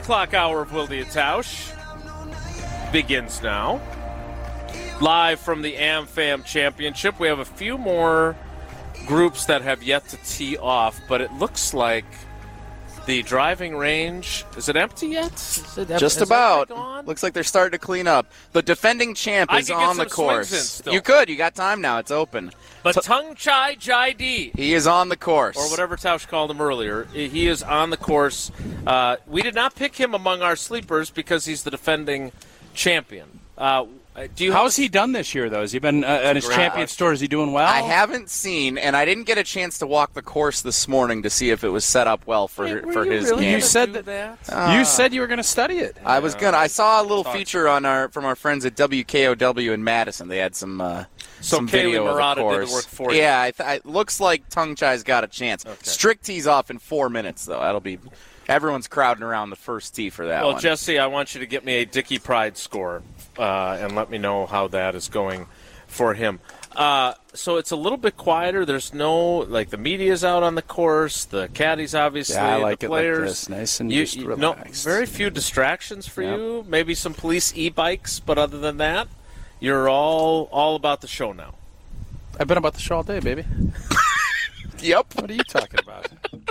o'clock hour of Wilde and Tausch begins now. Live from the AmFam Championship. We have a few more groups that have yet to tee off, but it looks like the driving range, is it empty yet? Just about. Looks like they're starting to clean up. The defending champ is on the course. You could. You got time now. It's open. But Tung Chai Jai-D. He is on the course. Or whatever Tausch called him earlier. He is on the course. We did not pick him among our sleepers because he's the defending champion. How's he done this year, though? Has he been at his champion store? Is he doing well? I haven't seen, and I didn't get a chance to walk the course this morning to see if it was set up well for his game. You said that. You said you were going to study it. I was gonna. I saw a little feature from our friends at WKOW in Madison. They had some video of the course. Did the work for you. Yeah, it looks like Tung Chai's got a chance. Okay. Strict tees off in 4 minutes, though. That'll be. Everyone's crowding around the first tee for that one. Well, Jesse, I want you to get me a Dickie Pride score and let me know how that is going for him. So it's a little bit quieter. There's no, the media's out on the course, the caddies, obviously, I like the it players. like this, nice and just relaxed. Very few distractions for you. Maybe some police e-bikes, but other than that, you're all about the show now. I've been about the show all day, baby. Yep. What are you talking about?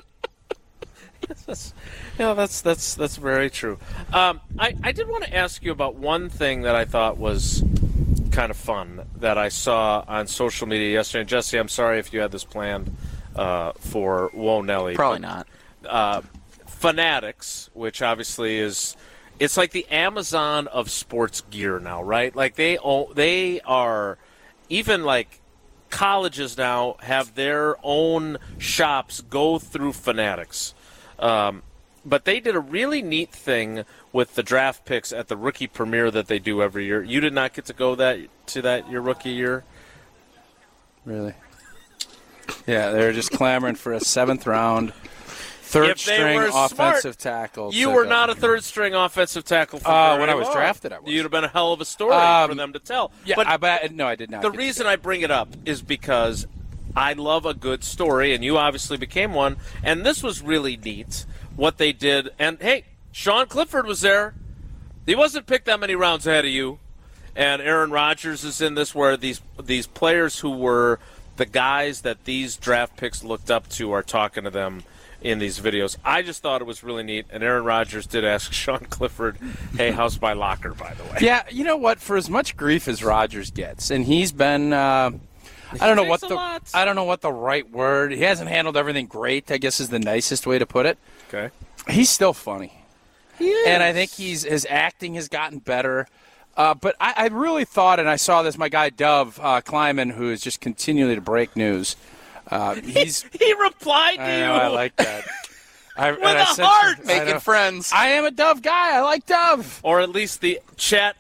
That's very true. I did want to ask you about one thing that I thought was kind of fun that I saw on social media yesterday. And Jesse, I'm sorry if you had this planned for Whoa Nelly. Probably not. Fanatics, which obviously it's like the Amazon of sports gear now, right? Like they are even like colleges now have their own shops go through Fanatics. But they did a really neat thing with the draft picks at the rookie premiere that they do every year. You did not get to go to that your rookie year? Really? Yeah, they're just clamoring for a 7th round, third-string offensive tackle. You were not a third-string offensive tackle for when I was drafted, I was. You'd have been a hell of a story for them to tell. Yeah, but no, I did not. The reason I bring it up is because I love a good story, and you obviously became one. And this was really neat, what they did. And, hey, Sean Clifford was there. He wasn't picked that many rounds ahead of you. And Aaron Rodgers is in this, where these players who were the guys that these draft picks looked up to are talking to them in these videos. I just thought it was really neat. And Aaron Rodgers did ask Sean Clifford, hey, how's my locker, by the way? Yeah, you know what? For as much grief as Rodgers gets, and he's been I don't know what the right word. He hasn't handled everything great, I guess is the nicest way to put it. Okay. He's still funny. He is. And I think his acting has gotten better. But I really thought, and I saw this, my guy Dove Kleiman, who is just continually to break news. He replied to you. I like that. With a heart. Making friends. I am a Dove guy. I like Dove. Or at least the chat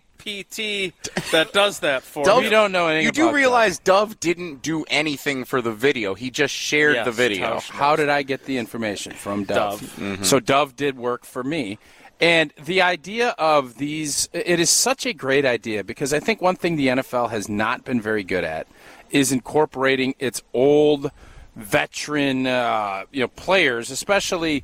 IPT that does that for Dove, you. Don't know anything You about do realize Dove didn't do anything for the video. He just shared the video. How did I get the information? From Dove. Mm-hmm. So Dove did work for me. And the idea of these, it is such a great idea because I think one thing the NFL has not been very good at is incorporating its old veteran players, especially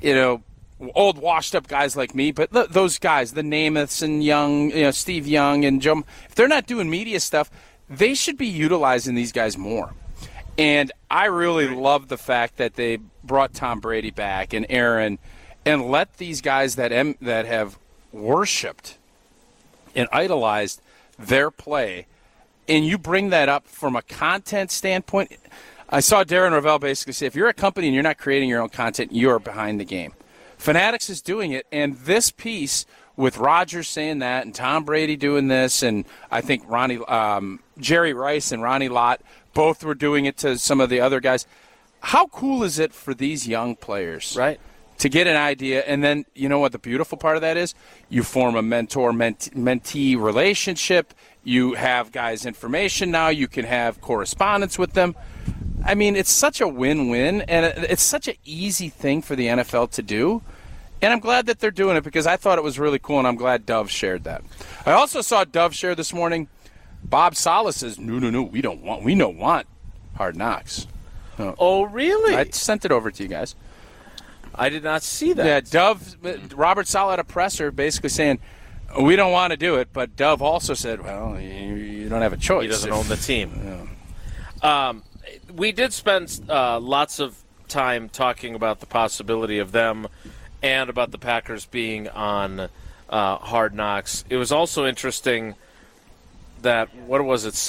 old washed-up guys like me, but those guys, the Namaths and Young, Steve Young and Joe, if they're not doing media stuff, they should be utilizing these guys more. And I really love the fact that they brought Tom Brady back and Aaron and let these guys that have worshipped and idolized their play, and you bring that up from a content standpoint. I saw Darren Rovell basically say, if you're a company and you're not creating your own content, you're behind the game. Fanatics is doing it, and this piece with Rodgers saying that and Tom Brady doing this, and I think Jerry Rice and Ronnie Lott both were doing it to some of the other guys. How cool is it for these young players, right, to get an idea, and then you know what the beautiful part of that is? You form a mentor-mentee relationship. You have guys' information now. You can have correspondence with them. I mean, it's such a win-win, and it's such an easy thing for the NFL to do. And I'm glad that they're doing it because I thought it was really cool, and I'm glad Dove shared that. I also saw Dove share this morning. Bob Saleh says, no, we don't want Hard Knocks. Oh, really? I sent it over to you guys. I did not see that. Yeah, Dove, Robert Saleh had a presser basically saying, we don't want to do it, but Dove also said, well, you don't have a choice. He doesn't own the team. Yeah. We did spend lots of time talking about the possibility of them and about the Packers being on Hard Knocks. It was also interesting that, what was it,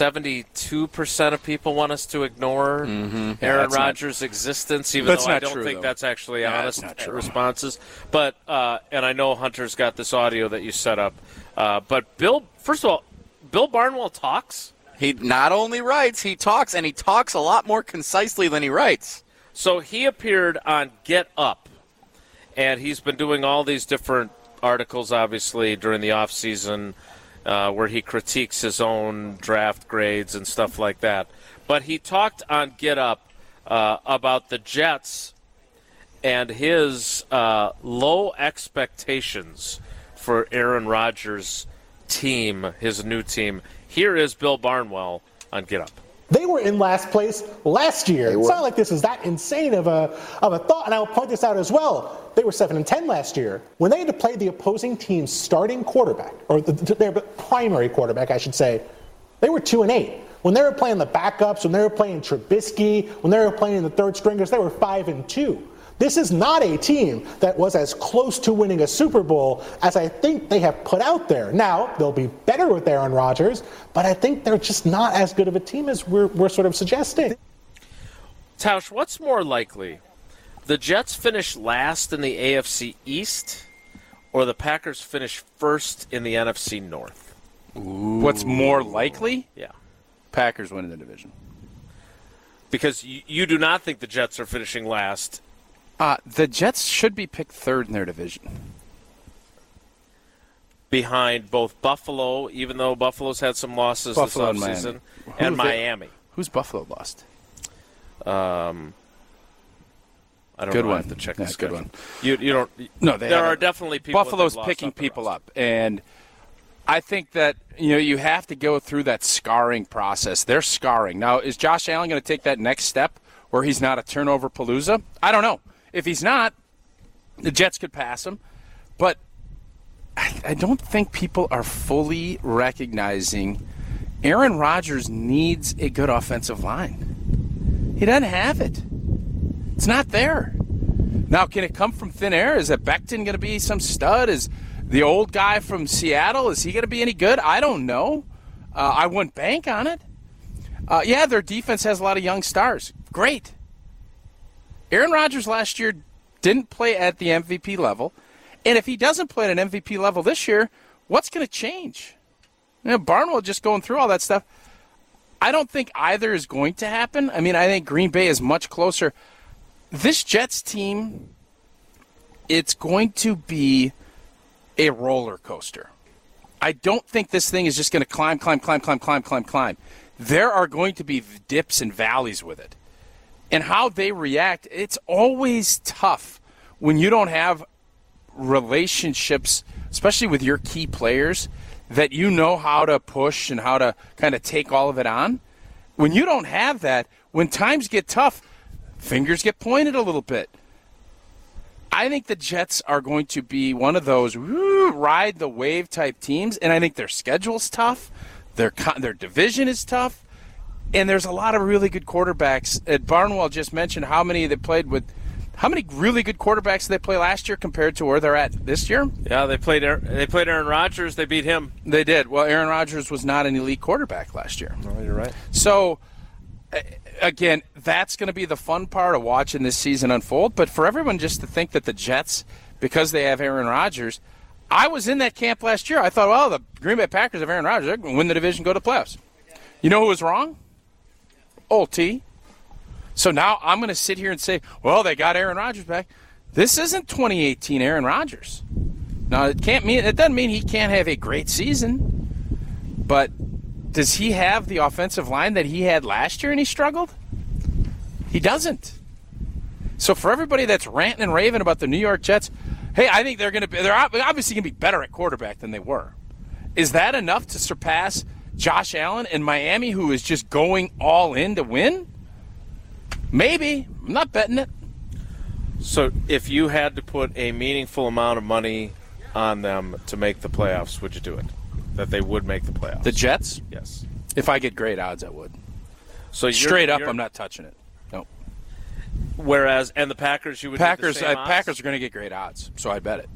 72% of people want us to ignore Aaron Rodgers' existence, even though I don't think that's actually honest responses. But, and I know Hunter's got this audio that you set up, but first of all, Bill Barnwell talks. He not only writes, he talks, and he talks a lot more concisely than he writes. So he appeared on Get Up, and he's been doing all these different articles, obviously, during the offseason, where he critiques his own draft grades and stuff like that. But he talked on Get Up about the Jets and his low expectations for Aaron Rodgers' team, his new team. Here is Bill Barnwell on Get Up. They were in last place last year. It's not like this is that insane of a thought, and I'll point this out as well. They were 7-10 last year. When they had to play the opposing team's starting quarterback, or their primary quarterback, I should say, they were 2-8. When they were playing the backups, when they were playing Trubisky, when they were playing the third stringers, they were 5-2. This is not a team that was as close to winning a Super Bowl as I think they have put out there. Now, they'll be better with Aaron Rodgers, but I think they're just not as good of a team as we're sort of suggesting. Tausch, what's more likely? The Jets finish last in the AFC East, or the Packers finish first in the NFC North? Ooh. What's more likely? Yeah. Packers winning the division. Because you do not think the Jets are finishing last. The Jets should be picked third in their division. Behind both Buffalo, even though Buffalo's had some losses this offseason, and Miami. Who's Buffalo lost? I don't know. I have to check the schedule. Good one. You don't. No, there are definitely people. Buffalo's picking people up, and I think that you have to go through that scarring process. They're scarring now. Is Josh Allen going to take that next step where he's not a turnover palooza? I don't know. If he's not, the Jets could pass him. But I don't think people are fully recognizing Aaron Rodgers needs a good offensive line. He doesn't have it. It's not there. Now, can it come from thin air? Is that Becton going to be some stud? Is the old guy from Seattle, is he going to be any good? I don't know. I wouldn't bank on it. Yeah, their defense has a lot of young stars. Great. Aaron Rodgers last year didn't play at the MVP level. And if he doesn't play at an MVP level this year, what's going to change? Barnwell just going through all that stuff. I don't think either is going to happen. I mean, I think Green Bay is much closer. This Jets team, it's going to be a roller coaster. I don't think this thing is just going to climb. There are going to be dips and valleys with it. And how they react, it's always tough when you don't have relationships, especially with your key players, that you know how to push and how to kind of take all of it on. When you don't have that, when times get tough, fingers get pointed a little bit. I think the Jets are going to be one of those ride the wave type teams, and I think their schedule's tough, their division is tough. And there's a lot of really good quarterbacks. Barnwell just mentioned how many really good quarterbacks did they play last year compared to where they're at this year? Yeah, they played Aaron Rodgers. They beat him. They did. Well, Aaron Rodgers was not an elite quarterback last year. No, you're right. So, again, that's going to be the fun part of watching this season unfold. But for everyone just to think that the Jets, because they have Aaron Rodgers, I was in that camp last year. I thought, well, the Green Bay Packers have Aaron Rodgers. They're going to win the division, go to the playoffs. You know who was wrong? Old T. So now I'm going to sit here and say, well, they got Aaron Rodgers back. This isn't 2018 Aaron Rodgers. Now, it doesn't mean he can't have a great season, but does he have the offensive line that he had last year and he struggled? He doesn't. So for everybody that's ranting and raving about the New York Jets, hey, I think they're obviously going to be better at quarterback than they were. Is that enough to surpass Josh Allen in Miami, who is just going all in to win? Maybe. I'm not betting it. So if you had to put a meaningful amount of money on them to make the playoffs, would you do it? That they would make the playoffs? The Jets? Yes. If I get great odds, I would. So Straight up, I'm not touching it. No. Whereas, and the Packers, you would Packers. do the same odds? Packers are going to get great odds, so I bet it.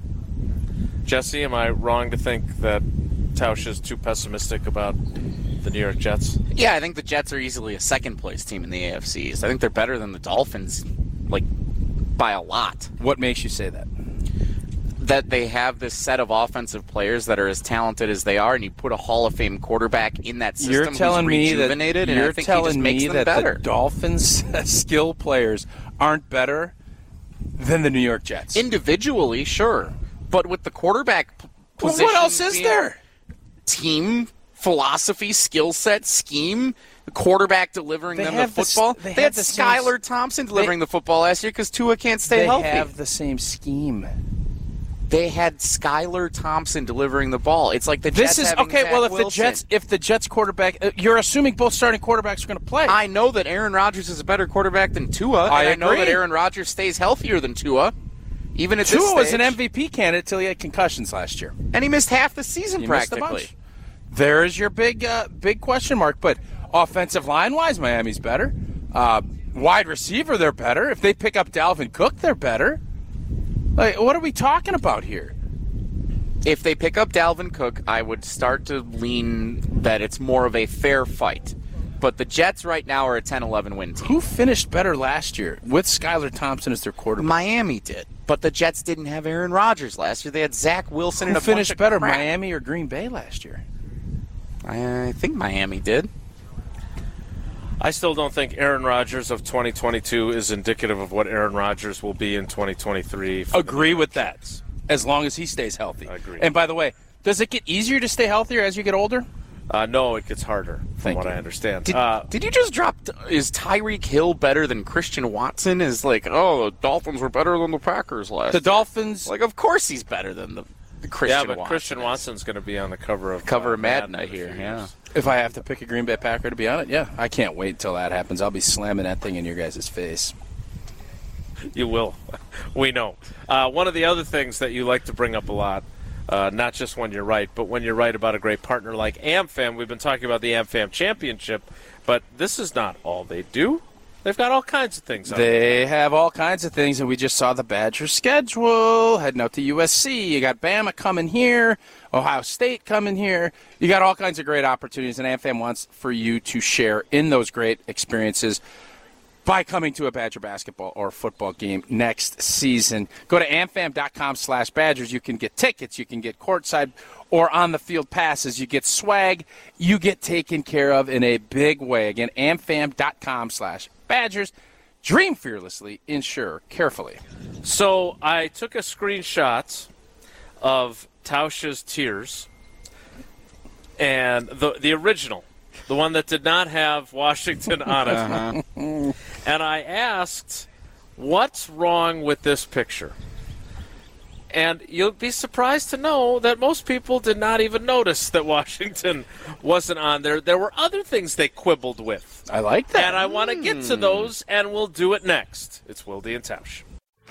Jesse, am I wrong to think that Tausch is too pessimistic about the New York Jets? Yeah, I think the Jets are easily a second-place team in the AFC East. I think they're better than the Dolphins, like, by a lot. What makes you say that? That they have this set of offensive players that are as talented as they are, and you put a Hall of Fame quarterback in that system You're telling who's me rejuvenated, that and you're I think he just telling makes me them that better. the Dolphins' skill players aren't better than the New York Jets. Individually, sure, but with the quarterback position, what else is there? Team philosophy, skill set, scheme. The quarterback delivering them the football. They had Skylar Thompson delivering the football last year because Tua can't stay healthy. They have the same scheme. They had Skylar Thompson delivering the ball. It's like the Jets having okay. Zach Well, Wilson. if the Jets quarterback, you're assuming both starting quarterbacks are going to play. I know that Aaron Rodgers is a better quarterback than Tua. I know that Aaron Rodgers stays healthier than Tua. Even at this Tua was stage. an MVP candidate until he had concussions last year, and he missed half the season he practically. Missed a bunch. There's your big question mark. But offensive line-wise, Miami's better. Wide receiver, they're better. If they pick up Dalvin Cook, they're better. Like, what are we talking about here? If they pick up Dalvin Cook, I would start to lean that it's more of a fair fight. But the Jets right now are a 10-11 win team. Who finished better last year with Skylar Thompson as their quarterback? Miami did. But the Jets didn't have Aaron Rodgers last year. They had Zach Wilson and a bunch finished of better, crap. Miami or Green Bay last year? I think Miami did. I still don't think Aaron Rodgers of 2022 is indicative of what Aaron Rodgers will be in 2023. Agree with that, as long as he stays healthy. I agree. And by the way, does it get easier to stay healthier as you get older? No, it gets harder, from Thank what you. I understand. Did you just drop? Is Tyreek Hill better than Christian Watson? Is like, oh, the Dolphins were better than the Packers last The year. Dolphins. Like, of course he's better than the Christian yeah, but Watson. Christian Watson's going to be on the cover of Madden, I in a hear, few yeah. years. If I have to pick a Green Bay Packer to be on it, yeah. I can't wait till that happens. I'll be slamming that thing in your guys' face. You will. We know. One of the other things that you like to bring up a lot, not just when you're right, but when you're right about a great partner like AmFam. We've been talking about the AmFam Championship, but this is not all they do. They've got all kinds of things on They have all kinds of things, and we just saw the Badgers schedule, heading out to USC. You got Bama coming here, Ohio State coming here. You got all kinds of great opportunities, and AmFam wants for you to share in those great experiences by coming to a Badger basketball or football game next season. Go to amfam.com/Badgers. You can get tickets. You can get courtside or on-the-field passes. You get swag. You get taken care of in a big way. Again, amfam.com/Badgers. Dream fearlessly. Insure carefully. So I took a screenshot of Tausch's tears and the original, the one that did not have Washington on it. And I asked, what's wrong with this picture? And you'll be surprised to know that most people did not even notice that Washington wasn't on there. There were other things they quibbled with. I like that. And I want to get to those, and we'll do it next. It's Wilde and Tausch.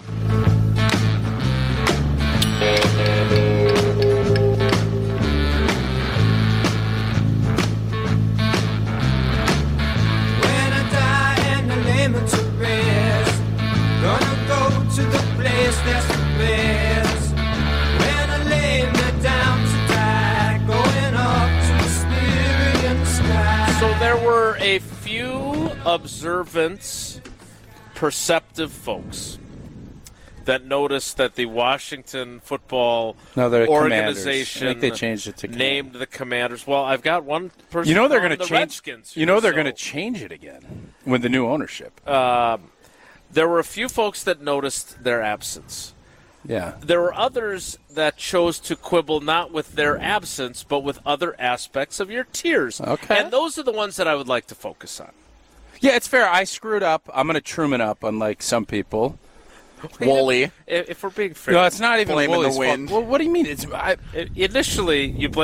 When I die and I lay me to rest, gonna go to the place that's the best. When I lay me down to die, going up to the spirit in the sky. So there were a few observant, perceptive folks that noticed that the Washington football organization I think they changed it to named the Commanders. Well, I've got one person. You know they're going to change. Redskins. You know they're going to change it again with the new ownership. There were a few folks that noticed their absence. Yeah. There were others that chose to quibble not with their absence, but with other aspects of your tiers. Okay. And those are the ones that I would like to focus on. Yeah, it's fair. I screwed up. I'm going to Truman up, unlike some people. Wooly. If we're being fair. No, it's not even Blaming Wooly's the wind. fault. Well, what do you mean? Initially, you blame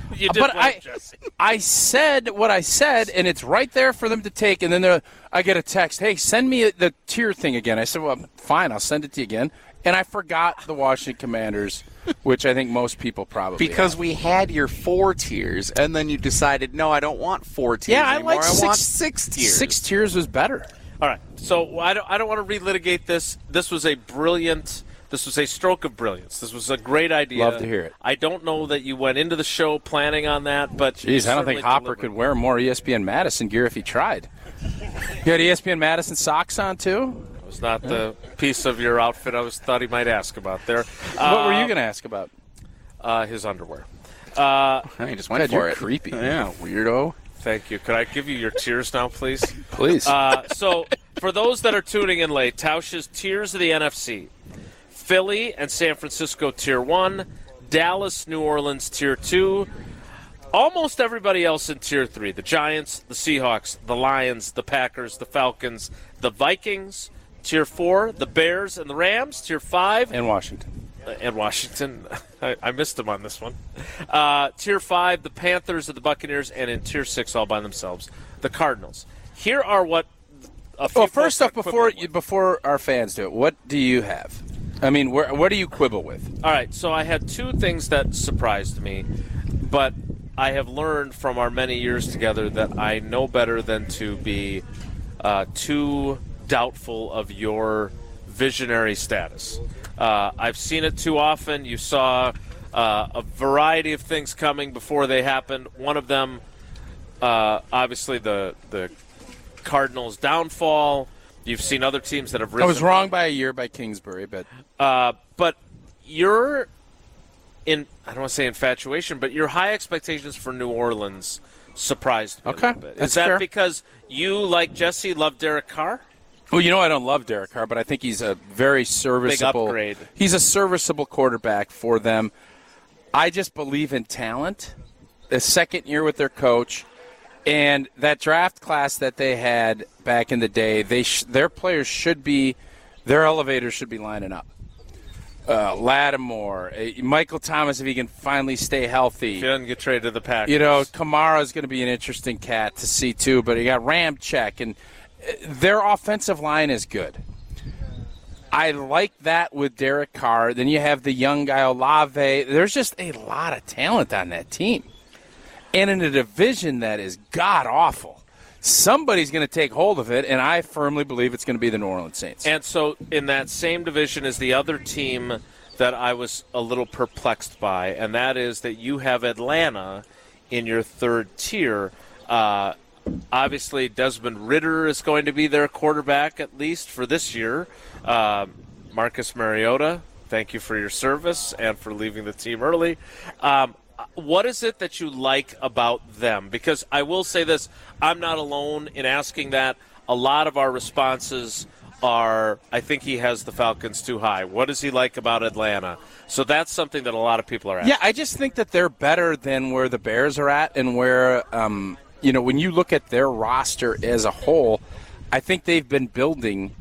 You did blame Jesse. I said what I said, and it's right there for them to take. And then I get a text, hey, send me the tier thing again. I said, well, fine, I'll send it to you again. And I forgot the Washington Commanders, which I think most people probably because have. we had your 4 tiers, and then you decided, no, I don't want 4 tiers anymore. I want 6 tiers. 6 tiers was better. All right, so I don't want to relitigate this. This was a stroke of brilliance. This was a great idea. Love to hear it. I don't know that you went into the show planning on that, but jeez, I don't think Hopper could wear more ESPN Madison gear if he tried. You had ESPN Madison socks on too? It was not the piece of your outfit I thought he might ask about there. What were you going to ask about? His underwear. He just went for it. Creepy. Yeah, weirdo. Thank you. Could I give you your tiers now, please? Please. So, for those that are tuning in late, Tausch's tiers of the NFC. Philly and San Francisco Tier 1, Dallas, New Orleans Tier 2, almost everybody else in Tier 3. The Giants, the Seahawks, the Lions, the Packers, the Falcons, the Vikings, Tier 4, the Bears and the Rams, Tier 5. And Washington. I missed them on this one. Tier 5, the Panthers and the Buccaneers, and in Tier 6 all by themselves, the Cardinals. Here are what a few first off, before our fans do it, what do you have? I mean, what do you quibble with? All right, so I had 2 things that surprised me, but I have learned from our many years together that I know better than to be too doubtful of your visionary status. I've seen it too often. You saw a variety of things coming before they happened. One of them, obviously, the Cardinals' downfall. You've seen other teams that have risen. I was wrong by a year by Kingsbury, but you're in, I don't want to say infatuation, but your high expectations for New Orleans surprised me a little bit. Is that fair. because you, like Jesse, love Derek Carr? Well, I don't love Derek Carr, but I think he's a very serviceable. Big upgrade. He's a serviceable quarterback for them. I just believe in talent. The second year with their coach, and that draft class that they had back in the day, their players their elevators should be lining up. Lattimore, Michael Thomas, if he can finally stay healthy. If he doesn't get traded to the Packers. Kamara's going to be an interesting cat to see too, but you got Ramczyk, and their offensive line is good. I like that with Derek Carr. Then you have the young guy, Olave. There's just a lot of talent on that team. And in a division that is god-awful, somebody's going to take hold of it, and I firmly believe it's going to be the New Orleans Saints. And so in that same division is the other team that I was a little perplexed by, and that is that you have Atlanta in your 3rd tier. Obviously, Desmond Ridder is going to be their quarterback, at least for this year. Marcus Mariota, thank you for your service and for leaving the team early. What is it that you like about them? Because I will say this, I'm not alone in asking that. A lot of our responses are, I think he has the Falcons too high. What does he like about Atlanta? So that's something that a lot of people are asking. Yeah, I just think that they're better than where the Bears are at, and where, when you look at their roster as a whole, I think they've been building,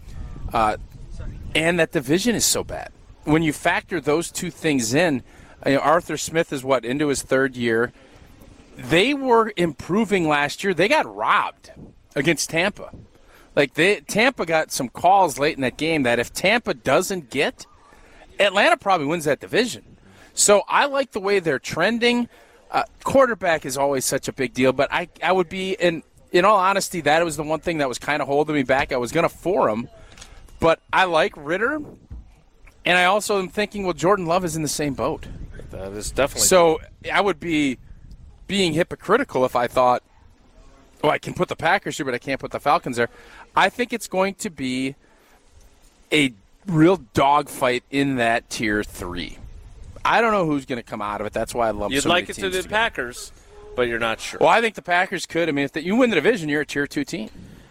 and that division is so bad. When you factor those 2 things in, Arthur Smith is into his 3rd year. They were improving last year. They got robbed against Tampa. Tampa got some calls late in that game that if Tampa doesn't get, Atlanta probably wins that division. So I like the way they're trending. Quarterback is always such a big deal, but I would be, in all honesty, that was the one thing that was kind of holding me back. I was going to for him, but I like Ridder, and I also am thinking, Jordan Love is in the same boat. That is definitely so. I would be being hypocritical if I thought, I can put the Packers here, but I can't put the Falcons there. I think it's going to be a real dogfight in that Tier 3. I don't know who's going to come out of it. That's why I love. You'd like it to the Packers, but you're not sure. Well, I think the Packers could. I mean, if you win the division, you're a Tier 2 team.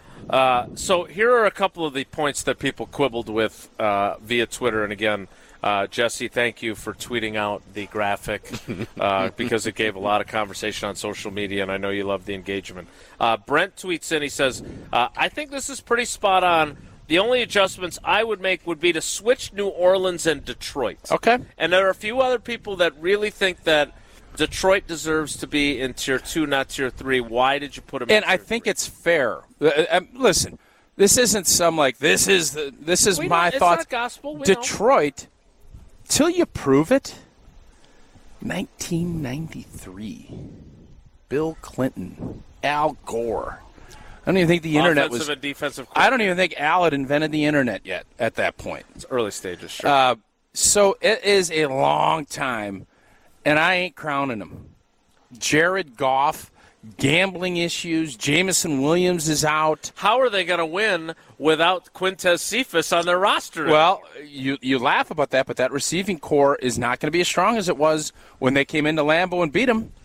So here are a couple of the points that people quibbled with via Twitter, and again. Jesse, thank you for tweeting out the graphic because it gave a lot of conversation on social media, and I know you love the engagement. Brent tweets in, he says, I think this is pretty spot on. The only adjustments I would make would be to switch New Orleans and Detroit. Okay. And there are a few other people that really think that Detroit deserves to be in Tier 2, not Tier 3. Why did you put them in And Tier I think 3? it's fair. Listen, this isn't some like this is my It's thoughts. not gospel. We Detroit, till you prove it. 1993, Bill Clinton, Al Gore. I don't even think the internet was. Offensive and defensive. I don't even think Al had invented the internet yet at that point. It's early stages, sure. So it is a long time, and I ain't crowning him. Jared Goff, gambling issues. Jamison Williams is out. How are they going to win without Quintez Cephas on their roster? Well, you laugh about that, but that receiving core is not going to be as strong as it was when they came into Lambeau and beat them.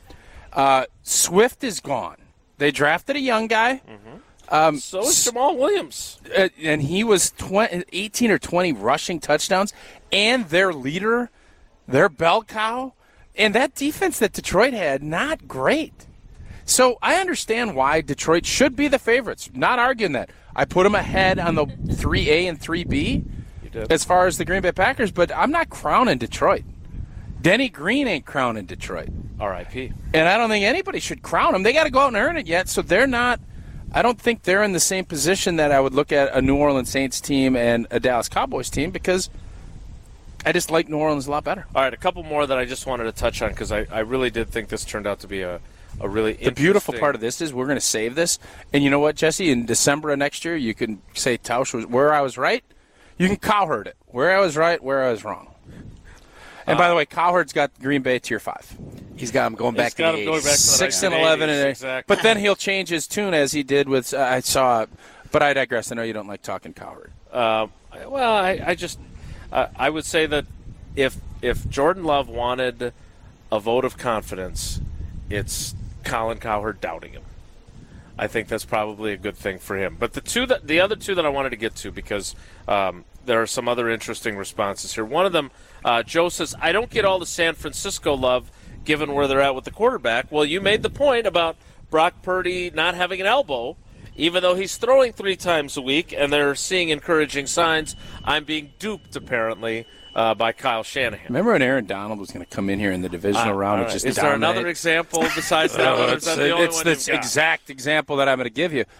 Swift is gone. They drafted a young guy. So is Jamal Williams. And he was 18 or 20 rushing touchdowns, and their leader, their bell cow, and that defense that Detroit had, not great. So I understand why Detroit should be the favorites. Not arguing that. I put them ahead on the 3A and 3B as far as the Green Bay Packers, but I'm not crowning Detroit. Denny Green ain't crowning Detroit. R.I.P. And I don't think anybody should crown them. They got to go out and earn it yet, so they're not. I don't think they're in the same position that I would look at a New Orleans Saints team and a Dallas Cowboys team because I just like New Orleans a lot better. All right, a couple more that I just wanted to touch on because I really did think this turned out to be a really interesting. The beautiful part of this is we're going to save this. And you know what, Jesse? In December of next year, you can say Tausch was where I was right. You can cowherd it. Where I was right, where I was wrong. And by the way, Cowherd's got Green Bay Tier 5. He's got him going back to the 80s. 6 and 11. Exactly. But then he'll change his tune as he did with I saw. But I digress. I know you don't like talking Cowherd. Well, I just I would say that if Jordan Love wanted a vote of confidence, it's Colin Cowherd doubting him. I think that's probably a good thing for him. But the other two that I wanted to get to because there are some other interesting responses here. One of them, Joe says, I don't get all the San Francisco love given where they're at with the quarterback. Well, you made the point about Brock Purdy not having an elbow, even though he's throwing 3 times a week, and they're seeing encouraging signs. I'm being duped, apparently, by Kyle Shanahan. Remember when Aaron Donald was going to come in here in the divisional round and just Is dominate? there another example besides that one? Or is that the only It's one the you've got? exact example that I'm going to give you.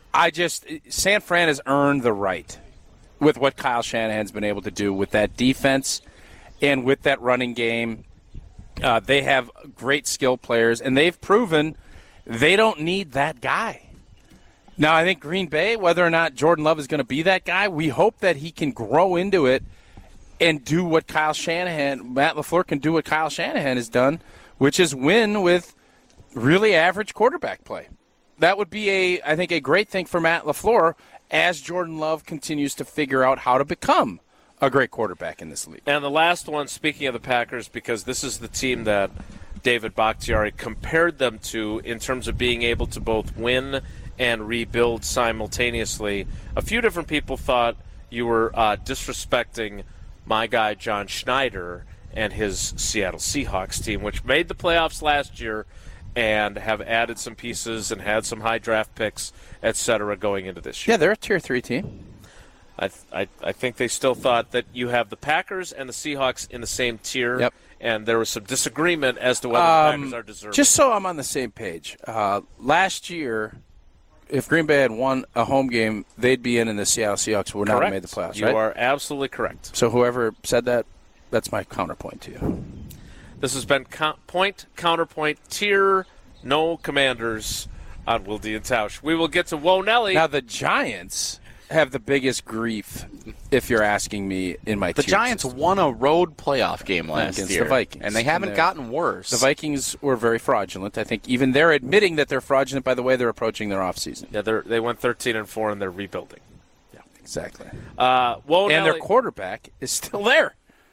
San Fran has earned the right with what Kyle Shanahan's been able to do with that defense and with that running game. They have great skill players, and they've proven they don't need that guy. Now, I think Green Bay, whether or not Jordan Love is going to be that guy, we hope that he can grow into it and do what Matt LaFleur can do what Kyle Shanahan has done, which is win with really average quarterback play. That would be, I think, a great thing for Matt LaFleur as Jordan Love continues to figure out how to become a great quarterback in this league. And the last one, speaking of the Packers, because this is the team that David Bakhtiari compared them to in terms of being able to both win and rebuild simultaneously. A few different people thought you were disrespecting my guy John Schneider and his Seattle Seahawks team, which made the playoffs last year and have added some pieces and had some high draft picks, etc., going into this year. Yeah, they're a Tier 3 team. I think they still thought that you have the Packers and the Seahawks in the same tier, Yep. and there was some disagreement as to whether the Packers are deserving. Just so I'm on the same page, last year, if Green Bay had won a home game, they'd be in the Seattle Seahawks would not have made the playoffs, You right? are absolutely correct. So whoever said that, that's my counterpoint to you. This has been Point, Counterpoint, Tier, No Commanders on Wilde and Tausch. We will get to Whoa Nelly. Now, the Giants have the biggest grief, if you're asking me, in my The tier Giants system. won a road playoff game last against year. the Vikings. And they haven't gotten worse. The Vikings were very fraudulent. I think even they're admitting that they're fraudulent by the way they're approaching their offseason. Yeah, they went 13-4 and they're rebuilding. Yeah, exactly. Whoa And Nelly. their quarterback is still there.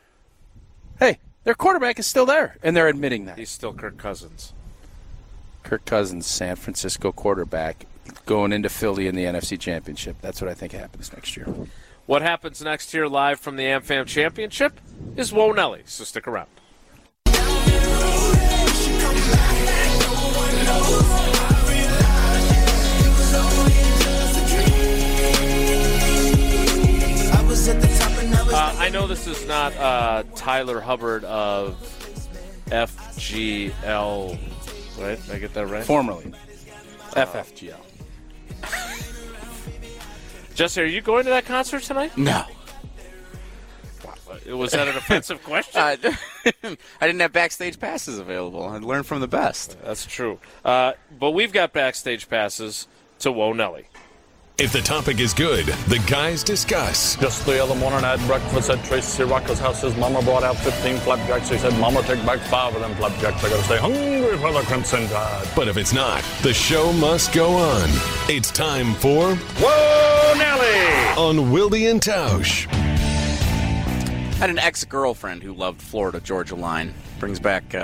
Hey, their quarterback is still there, and they're admitting that. He's still Kirk Cousins. Kirk Cousins, San Francisco quarterback, going into Philly in the NFC Championship. That's what I think happens next year. What happens next year live from the AmFam Championship is Whoa Nelly, so stick around. I know this is not Tyler Hubbard of FGL. Right? Did I get that right? Formerly. FFGL. Jesse, are you going to that concert tonight? No. Was that an offensive question? I didn't have backstage passes available. I learned from the best. That's true. But we've got backstage passes to Whoa Nelly. If the topic is good, the guys discuss. Just the other morning I had breakfast at Tracy Rocker's house. His mama brought out 15 flapjacks. He said, Mama, take back 5 of them flapjacks. I gotta stay hungry for the Crimson Tide. But if it's not, the show must go on. It's time for Whoa, Nelly! On Wilde and Tausch. I had an ex-girlfriend who loved Florida Georgia Line. Brings back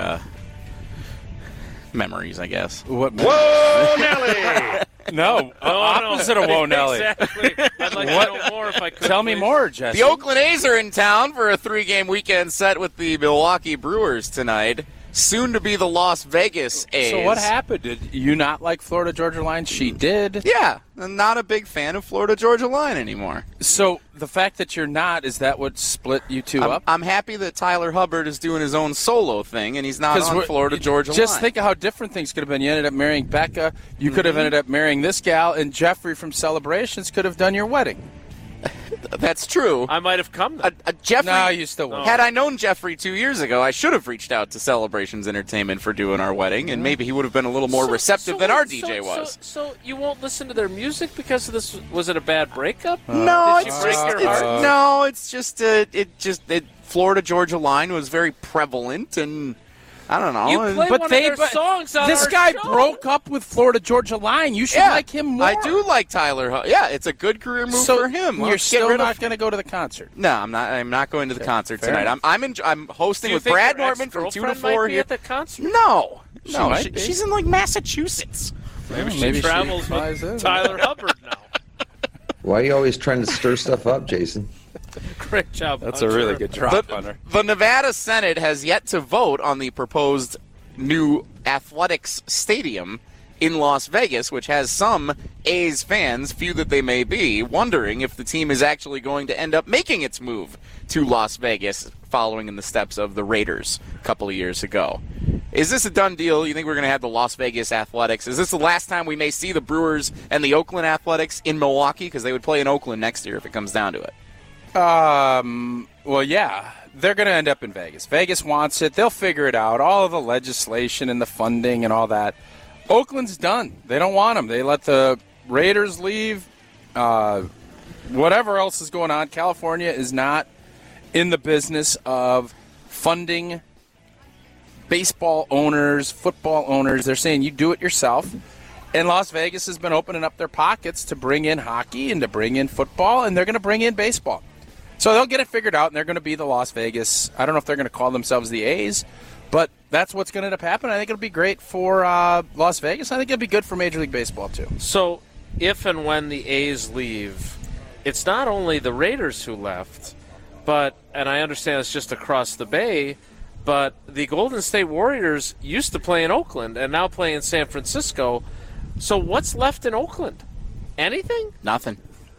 memories, I guess. What? Whoa, Nelly! No, opposite of Whoa Nelly. Exactly. I'd like to know more if I could. Tell me more, Jesse. The Oakland A's are in town for a 3-game weekend set with the Milwaukee Brewers tonight. Soon to be the Las Vegas A's. So what happened? Did you not like Florida Georgia Line? She did. Yeah, I'm not a big fan of Florida Georgia Line anymore. So the fact that you're not, is that what split you two up? I'm happy that Tyler Hubbard is doing his own solo thing, and he's not on Florida Georgia Line. Just think of how different things could have been. You ended up marrying Becca. You could have ended up marrying this gal, and Jeffrey from Celebrations could have done your wedding. That's true. I might have come then. Jeffrey, No, you still won't. Had I known Jeffrey 2 years ago, I should have reached out to Celebrations Entertainment for doing our wedding, and maybe he would have been a little more receptive than our DJ was. So you won't listen to their music because of this? Was it a bad breakup? No, Did you break your heart? no, it's just Florida Georgia Line was very prevalent, and I don't know. You play one of their songs on this our guy show. broke up with Florida Georgia Line. You should like him more. I do like Tyler. Yeah, it's a good career move for him. You're Let's get still rid not of- going to go to the concert. No, I'm not. I'm not going to the concert fair tonight. enough. I'm hosting Do you with think Brad your Norman from 2 to ex-girlfriend 4 might be here. at the concert? No, might be. she's in like Massachusetts. Maybe Maybe she she travels flies with in. Tyler Hubbard now. Why are you always trying to stir stuff up, Jason? Great job. That's a really good drop, Hunter. The Nevada Senate has yet to vote on the proposed new athletics stadium in Las Vegas, which has some A's fans, few that they may be, wondering if the team is actually going to end up making its move to Las Vegas, following in the steps of the Raiders a couple of years ago. Is this a done deal? You think we're going to have the Las Vegas Athletics? Is this the last time we may see the Brewers and the Oakland Athletics in Milwaukee? Because they would play in Oakland next year if it comes down to it. Well, yeah. They're going to end up in Vegas. Vegas wants it. They'll figure it out. All of the legislation and the funding and all that. Oakland's done. They don't want them. They let the Raiders leave. Whatever else is going on, California is not in the business of funding baseball owners, football owners. They're saying you do it yourself. And Las Vegas has been opening up their pockets to bring in hockey and to bring in football, and they're going to bring in baseball. So they'll get it figured out, and they're going to be the Las Vegas. I don't know if they're going to call themselves the A's, but that's what's going to end up happening. I think it'll be great for Las Vegas. I think it'll be good for Major League Baseball, too. So if and when the A's leave, it's not only the Raiders who left, but, and I understand it's just across the bay, but the Golden State Warriors used to play in Oakland and now play in San Francisco. So what's left in Oakland? Anything? Nothing.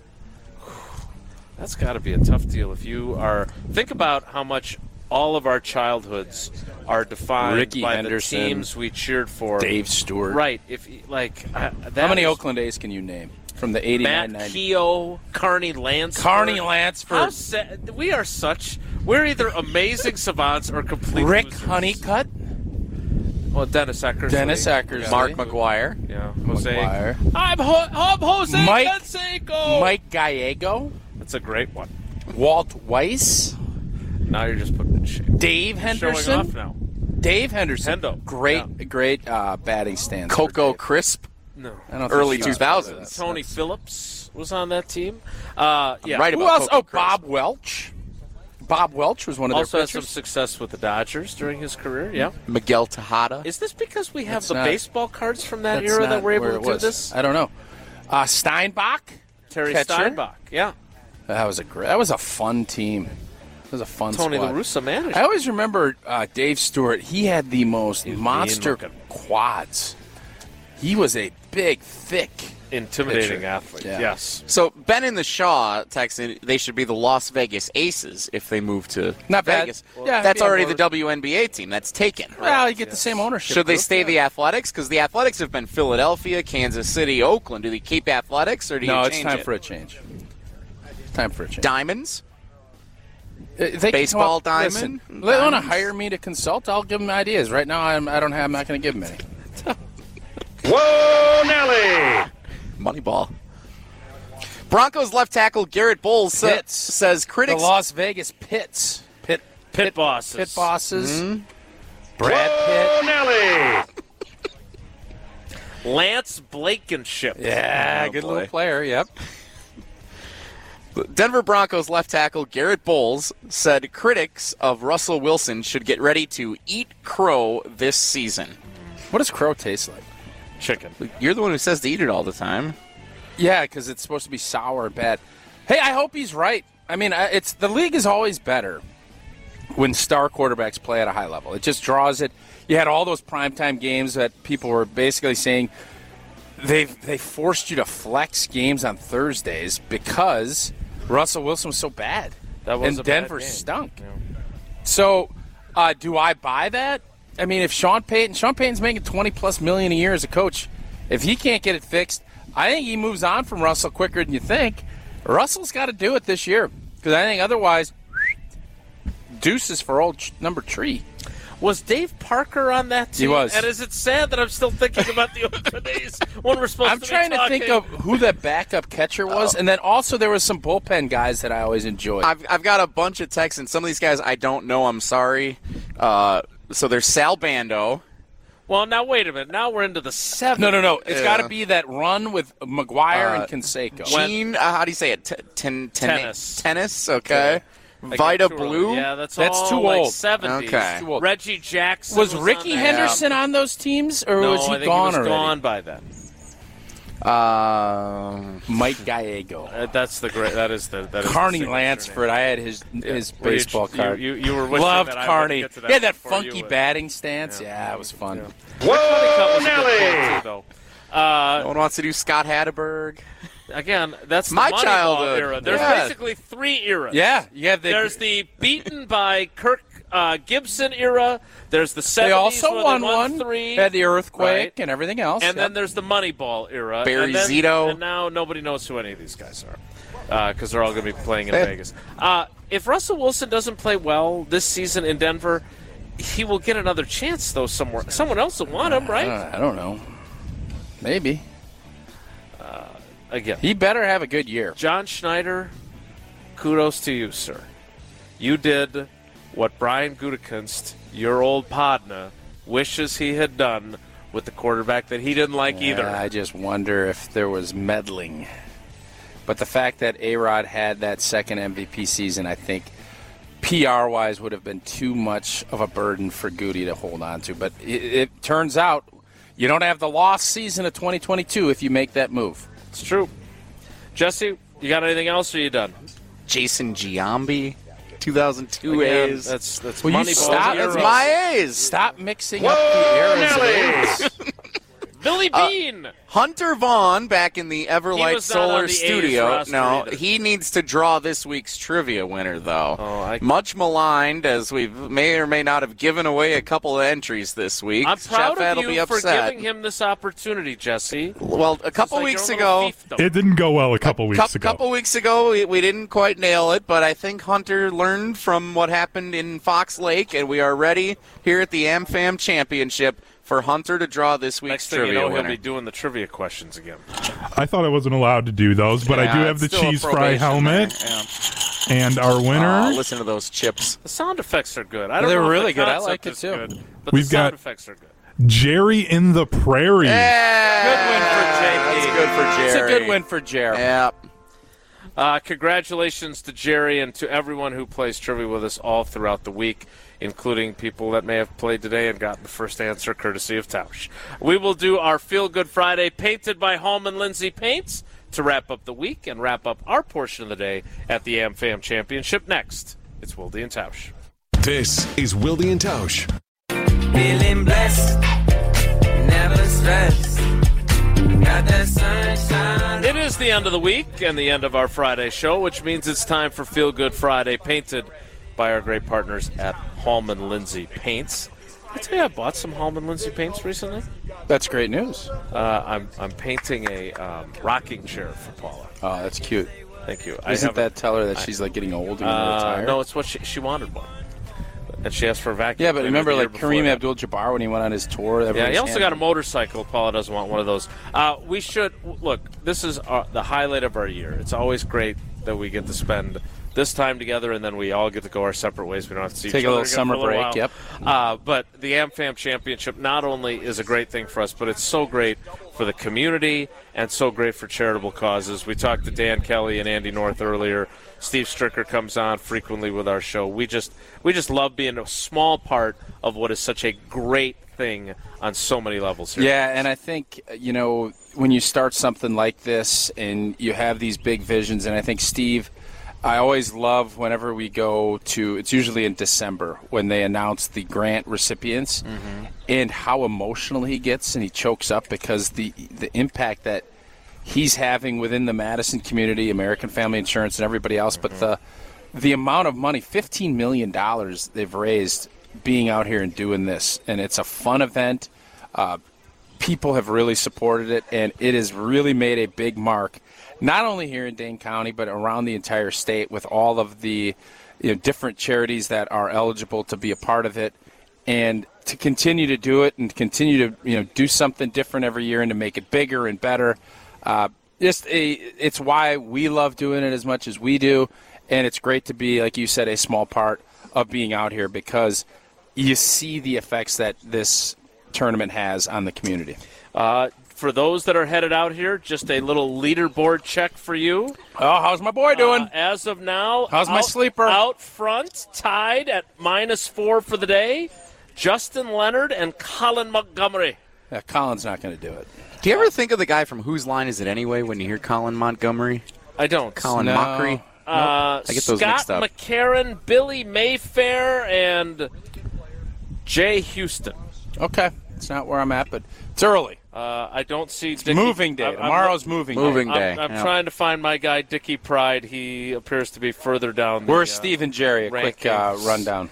That's got to be a tough deal. If you are, think about how much all of our childhoods are defined Ricky by Henderson, the teams we cheered for. Dave Stewart. Right. If that How many is Oakland A's can you name from the 89-90? Matt Keogh, Carney Lansford. Carney Lansford. How sad, we're either amazing savants or complete Rick losers. Honeycutt. Well, Dennis Eckersley. Mark McGuire. Yeah. Jose. McGuire. I'm Jose Mike- Canseco. Mike Gallego. That's a great one. Walt Weiss. Now you're just putting it in shape. Dave Showing Henderson. off now. Dave Henderson. Hendo. Great batting stance. Coco Crisp. No. I don't think Early she was 2000s. Tony Phillips was on that team. Yeah. Right Who about else? Coco Oh, Crisp. Bob Welch. Bob Welch was one of Also their had some pitchers. success with the Dodgers during his career. Yeah. Miguel Tejada. Is this because we have That's the not- baseball cards from that That's era not that we're where able it to do was. this? I don't know. Steinbach. Terry catcher. Steinbach. Yeah. That was a fun team. It was a fun Tony squad. La Russa managed. I always remember Dave Stewart. He had the most He's monster mean looking. quads. He was a big, thick intimidating athlete. Yeah. Yes. So Ben and the Shaw texted they should be the Las Vegas Aces if they move to Not bad. Vegas. Yeah, That's be on already board. the WNBA team. That's taken. Well, you get the same ownership. Should they group. stay the Athletics? Because the Athletics have been Philadelphia, Kansas City, Oakland. Do they keep Athletics or do you No, change it's time it? for a change. Time for a change. Diamonds? They can Baseball come up- diamond? Listen, they want to Diamonds? hire me to consult. I'll give them ideas. Right now, I'm not going to give them any. Whoa, Nelly! Moneyball. Broncos left tackle Garrett Bowles Pitts. says The critics. Las Vegas Pits. Pit bosses. Pit bosses. Mm-hmm. Brad Whoa, Pitt. Nelly! Lance Blankenship. Yeah, Oh, good boy. little player. Yep. Denver Broncos left tackle Garrett Bowles said critics of Russell Wilson should get ready to eat crow this season. What does crow taste like? Chicken. You're the one who says to eat it all the time. Yeah, because it's supposed to be sour and bad. Hey, I hope he's right. I mean, it's the league is always better when star quarterbacks play at a high level. It just draws it. You had all those primetime games that people were basically saying they forced you to flex games on Thursdays because Russell Wilson was so bad. That was and a bad Denver game. stunk. Yeah. So, do I buy that? I mean, if Sean Payton's making $20+ million a year as a coach, if he can't get it fixed, I think he moves on from Russell quicker than you think. Russell's got to do it this year because I think otherwise, deuces for old number tree. Was Dave Parker on that team? He was. And is it sad that I'm still thinking about the Oakland A's when we're supposed I'm to be trying to talking? think of who that backup catcher was, and then also there was some bullpen guys that I always enjoyed. I've got a bunch of texts, and some of these guys I don't know. I'm sorry. So there's Sal Bando. Well, now wait a minute. Now we're into the 70s. No. It's Yeah. got to be that run with McGuire and Canseco. Gene, how do you say it? Tennis. Tennis, okay. Like Vita too Blue. early. Yeah, that's That's all too like old. 70s. Okay. Too old. Reggie Jackson Was on Ricky that. Henderson on those teams, or No, was he I think gone he was already? gone by then. Mike Gallego. That's the great. That is the Carney signature Lansford. I had his baseball card. You were wishing Loved that I would Carney. get to He had that before you funky would. batting stance. Yeah, it was fun. Yeah. Whoa, Was a good point, Nelly! too, though. No one wants to do Scott Hatterberg. Again, that's the My Moneyball childhood. era. There's Yeah. basically 3 eras. Yeah, you have There's the beaten by Kirk Gibson era. There's the 70s They also where won they one. 3. Had the earthquake Right. and everything else. And then Yep. there's the Moneyball era. Barry and then, Zito. And now nobody knows who any of these guys are because they're all going to be playing in Hey. Vegas. If Russell Wilson doesn't play well this season in Denver, he will get another chance, though, somewhere. Someone else will want him, right? I don't know. Maybe. Again, He better have a good year. John Schneider, kudos to you, sir. You did what Brian Gutekunst, your old partner, wishes he had done with the quarterback that he didn't like either. I just wonder if there was meddling. But the fact that A-Rod had that second MVP season, I think, PR-wise, would have been too much of a burden for Goody to hold on to. But it turns out you don't have the lost season of 2022 if you make that move. It's true. Jesse, you got anything else, or are you done? Jason Giambi, 2002 Again, A's. That's Will you Moneyball stop? era. That's my A's. Stop mixing up the eras of A's. Billy Bean. Hunter Vaughn back in the He Everlight was not on Solar the A's Studio. roster No, either. he needs to draw this week's trivia winner, though. Oh, Much maligned, as we may or may not have given away a couple of entries this week. I'm proud Jeff of will be you for upset. giving him this opportunity, Jesse. Well, a couple It's like weeks your ago, little fiefdom. It didn't go well a couple weeks ago. couple weeks ago, we didn't quite nail it, but I think Hunter learned from what happened in Fox Lake, and we are ready here at the AmFam Championship for Hunter to draw this week's Next thing trivia you know, he'll winner. be doing the trivia questions again. I thought I wasn't allowed to do those, but I do Yeah, have the it's still a cheese fry probation helmet. there, yeah. And our winner, Listen to those chips. The sound effects are good. I don't They're know if really the good. I concept like it is too. good, but We've the sound got- effects are good. Jerry in the Prairie. Yeah, Good win for JP. That's good for Jerry. It's a good win for Jerry. Yeah. Congratulations to Jerry and to everyone who plays trivia with us all throughout the week, including people that may have played today and gotten the first answer courtesy of Tausch. We will do our Feel Good Friday painted by Hallman Lindsay Paints to wrap up the week and wrap up our portion of the day at the AmFam Championship. Next, it's Wilde and Tausch. This is Wilde and Tausch. Feeling blessed, never stressed. Got that sunshine end of the week and the end of our Friday show, which means it's time for Feel Good Friday, painted by our great partners at Hallman Lindsay Paints. I tell you, I bought some Hallman Lindsay Paints recently. That's great news. I'm painting a rocking chair for Paula. Oh, that's cute. Thank you. Isn't that tell her that she's like getting old and retired? No, it's what she wanted one. And she asked for a vacuum. Yeah, but cleaner remember, the year like before Kareem that. Abdul-Jabbar when he went on his tour. Yeah, he also got a motorcycle. Paula doesn't want one of those. We should look. This is the highlight of our year. It's always great that we get to spend this time together, and then we all get to go our separate ways. We don't have to see Take each a other little again summer for a little break, while. But the AmFam Championship not only is a great thing for us, but it's so great for the community and so great for charitable causes. We talked to Dan Kelly and Andy North earlier. Steve Stricker comes on frequently with our show. We just love being a small part of what is such a great thing on so many levels here. Yeah, and I think, when you start something like this and you have these big visions, and I think Steve, I always love whenever we go to, it's usually in December, when they announce the grant recipients and how emotional he gets and he chokes up because the impact that he's having within the Madison community, American Family Insurance, and everybody else. But the amount of money, $15 million they've raised being out here and doing this. And it's a fun event. People have really supported it, and it has really made a big mark, not only here in Dane County, but around the entire state with all of the different charities that are eligible to be a part of it. And to continue to do it and continue to do something different every year and to make it bigger and better. It's why we love doing it as much as we do, and it's great to be, like you said, a small part of being out here because you see the effects that this tournament has on the community. For those that are headed out here, just a little leaderboard check for you. Oh, how's my boy doing? As of now, how's my sleeper? Out front, tied at -4 for the day, Justin Leonard and Colin Montgomery. Yeah, Colin's not going to do it. Do you ever think of the guy from Whose Line Is It Anyway when you hear Colin Montgomery? I don't. Colin Mockery? I get those mixed Scott up. McCarron, Billy Mayfair, and Jay Houston. Okay. It's not where I'm at, but it's early. I don't see Dickie. Moving day. Tomorrow's moving day. I'm trying to find my guy, Dickie Pride. He appears to be further down. Where's Steve and Jerry? A quick rundown.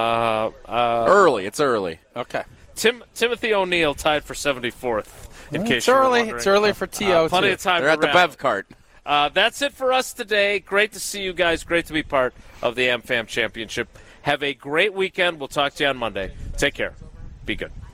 Early. It's early. Okay. Timothy O'Neill tied for 74th. In case it's early. It's early for T.O. Plenty of time. They're at the Bev cart. That's it for us today. Great to see you guys. Great to be part of the AmFam Championship. Have a great weekend. We'll talk to you on Monday. Take care. Be good.